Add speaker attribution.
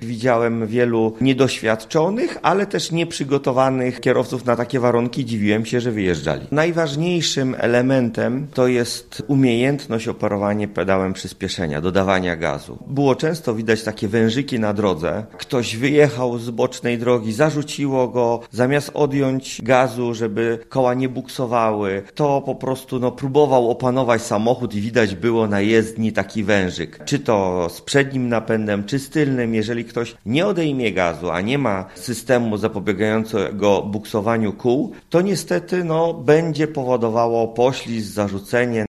Speaker 1: Widziałem wielu niedoświadczonych, ale też nieprzygotowanych kierowców na takie warunki. Dziwiłem się, że wyjeżdżali. Najważniejszym elementem to jest umiejętność operowania pedałem przyspieszenia, dodawania gazu. Było często widać takie wężyki na drodze. Ktoś wyjechał z bocznej drogi, zarzuciło go, zamiast odjąć gazu, żeby koła nie buksowały, to po prostu próbował opanować samochód i widać było na jezdni taki wężyk. Czy to z przednim napędem, czy z tylnym. Jeżeli ktoś nie odejmie gazu, a nie ma systemu zapobiegającego buksowaniu kół, to niestety będzie powodowało poślizg, zarzucenie.